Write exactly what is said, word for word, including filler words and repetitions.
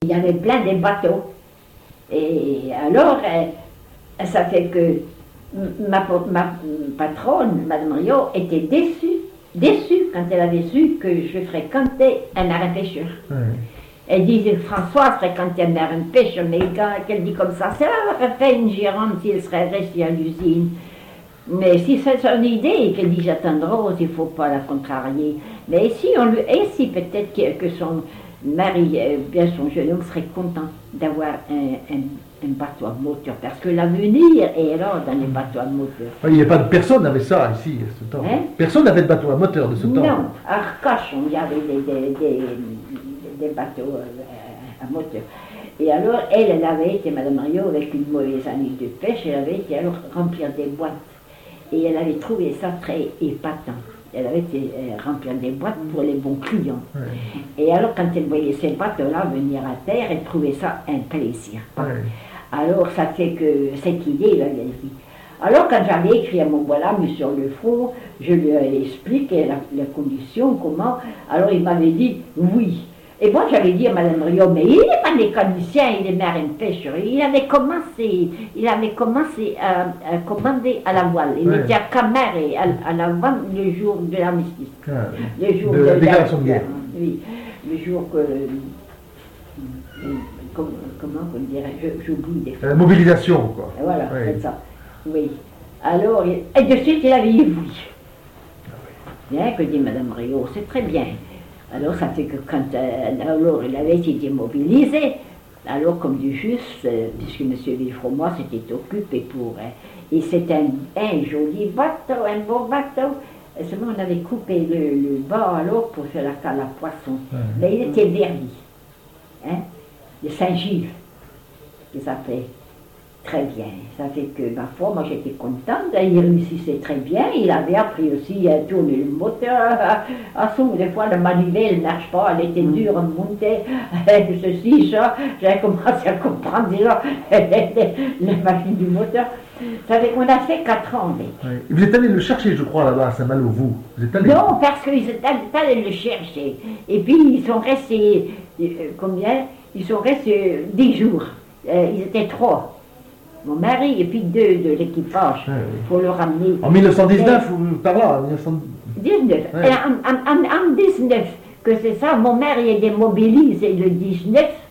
Il y avait plein de bateaux. Et alors, euh, ça fait que ma, ma patronne, Madame Rio, était déçue, déçue quand elle avait su que je fréquentais un marin pêcheur. Oui. Elle disait, François fréquentait un marin pêcheur, mais qu'elle dit comme ça, ça aurait fait une gérante s'il serait resté à l'usine. Mais si c'est son idée, qu'elle dit, j'attends Rose, il ne faut pas la contrarier. Mais si on lui, et si peut-être que, que son mari, bien son jeune homme, serait content d'avoir un, un, un bateau à moteur, parce que l'avenir est là dans les bateaux à moteur. Il n'y a pas de personne n'avait ça ici, à ce temps. Hein? Personne n'avait de bateau à moteur de ce temps. Non, à Arcachon, il y avait des, des, des, des bateaux à moteur. Et alors, elle, elle avait été, Madame Rio, avec une mauvaise amie de pêche, elle avait été alors remplir des boîtes. Et elle avait trouvé ça très épatant. Elle avait été euh, remplir des boîtes pour les bons clients. Oui. Et alors, quand elle voyait ces bateaux-là venir à terre, elle trouvait ça un plaisir. Oui. Alors, ça fait que cette idée, là, elle dit. Alors, quand j'avais écrit à mon voilà, mis sur le front, je lui ai expliqué la, la condition, comment. Alors, il m'avait dit oui. Et moi, j'avais dit à Madame Rio, mais il n'est pas mécanicien, il est marin pêcheur. Il avait commencé, il avait commencé à, à commander à la voile. Il ouais. était à Camère à, à la voile le jour de l'armistice. Ah, le jour de, de la déclaration de guerre. Oui, le jour que... Comment, comment on dirait, j'oublie des fois. La mobilisation, quoi. Voilà, oui. C'est ça. Oui. Alors, et de suite, il avait dit oui. Bien que dit Madame Rio, c'est très bien. Alors ça fait que quand euh, alors il avait été mobilisé, alors comme du juste, euh, puisque M. Villefroy s'était occupé pour, euh, et c'était un, un joli bateau, un beau bateau, et seulement on avait coupé le, le bas alors pour faire la cale à poisson, mmh. mais il était verni, hein, de Saint-Gilles, il s'appelait. Très bien, ça fait que ma foi, moi j'étais contente, il réussissait très bien, il avait appris aussi à tourner le moteur à, à son, des fois la manivelle ne marche pas, elle était dure, on montait, ceci, ça, j'avais commencé à comprendre déjà la machine du moteur. Ça fait qu'on a fait quatre ans avec. Oui. Vous êtes allé le chercher, je crois, là-bas à Saint-Malo, vous, vous êtes allé... Non, parce qu'ils étaient allés le chercher, et puis ils sont restés, euh, combien? Ils sont restés dix jours, euh, ils étaient trois. Mon mari et puis deux de l'équipage, ouais, oui. Pour le ramener. En mille neuf cent dix-neuf, ou par là, en mille neuf cent dix-neuf. Ouais. En, en, en, en dix-neuf, que c'est ça, mon mari est démobilisé le dix-neuf,